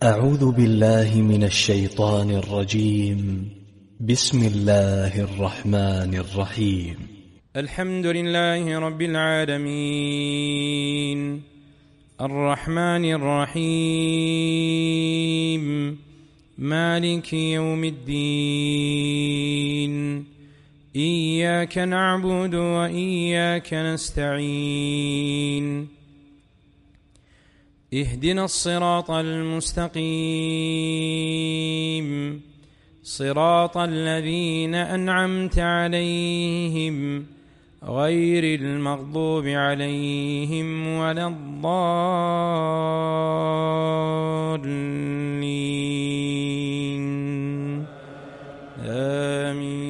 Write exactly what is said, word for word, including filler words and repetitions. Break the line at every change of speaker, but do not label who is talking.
أعوذ بالله من الشيطان الرجيم. بسم الله الرحمن الرحيم.
الحمد لله رب العالمين الرحمن الرحيم مالك يوم الدين. إياك نعبد وإياك نستعين. اهدنا الصراط المستقيم صراط الذين أنعمت عليهم غير المغضوب عليهم ولا الضالين. آمين.